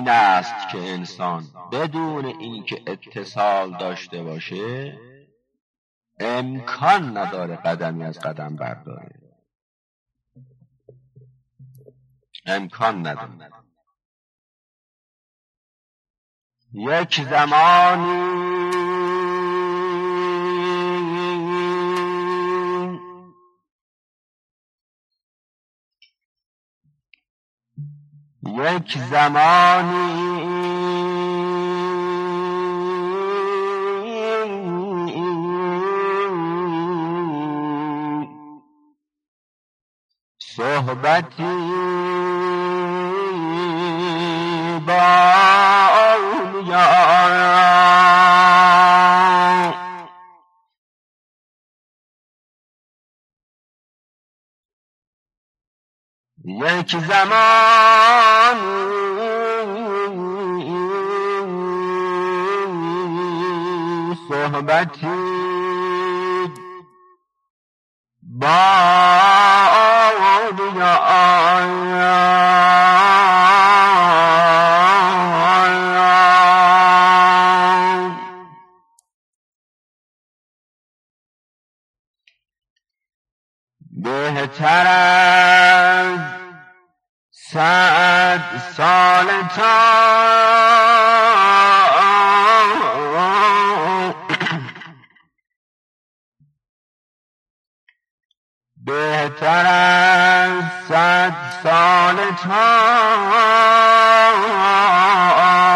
این است که انسان بدون اینکه اتصال داشته باشه امکان نداره قدمی از قدم برداره، امکان نداره. یک زمانی صحبتی با اولیاء یک زمانی صحبتی با بهتر از 100 سال بهتر از 100 سال تا